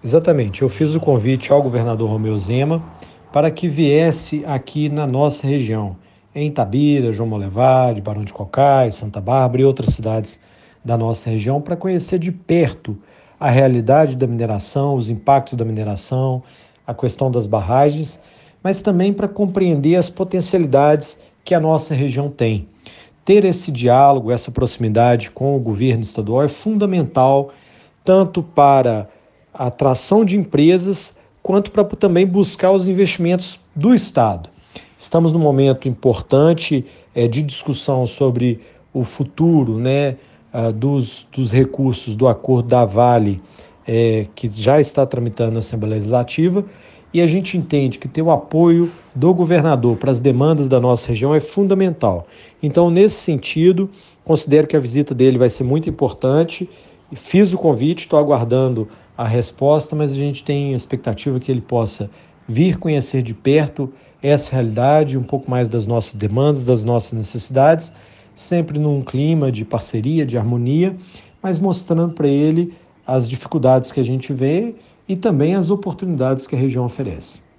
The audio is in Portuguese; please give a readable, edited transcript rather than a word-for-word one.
Exatamente, eu fiz o convite ao governador Romeu Zema para que viesse aqui na nossa região, em Itabira, João Molevade, Barão de Cocais, Santa Bárbara e outras cidades da nossa região, para conhecer de perto a realidade da mineração, os impactos da mineração, a questão das barragens, mas também para compreender as potencialidades que a nossa região tem. Ter esse diálogo, essa proximidade com o governo estadual é fundamental, tanto para a atração de empresas, quanto para também buscar os investimentos do Estado. Estamos num momento importante de discussão sobre o futuro, né, dos recursos do acordo da Vale, que já está tramitando na Assembleia Legislativa, e a gente entende que ter o apoio do governador para as demandas da nossa região é fundamental. Então, nesse sentido, considero que a visita dele vai ser muito importante. Fiz o convite, estou aguardando a resposta, mas a gente tem a expectativa que ele possa vir conhecer de perto essa realidade, um pouco mais das nossas demandas, das nossas necessidades, sempre num clima de parceria, de harmonia, mas mostrando para ele as dificuldades que a gente vê e também as oportunidades que a região oferece.